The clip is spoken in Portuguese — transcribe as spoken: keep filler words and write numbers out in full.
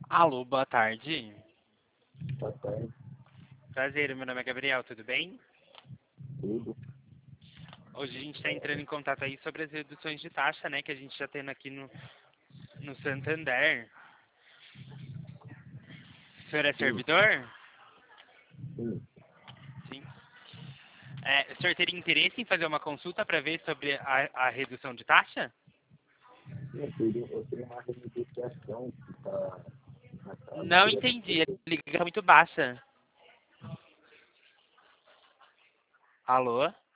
Alô, boa tarde. Boa tarde, Prazer, meu nome é Gabriel, tudo bem? tudo. Hoje a gente está entrando em contato aí sobre as reduções de taxa, né, que a gente está tendo aqui no, no Santander. O senhor é Sim, servidor? sim. Sim. É, o senhor teria interesse em fazer uma consulta para ver sobre a, a redução de taxa? Eu tenho, eu tenho uma renegociação que está na casa, Não queria entendi, a saber. ligação é muito baixa. Alô?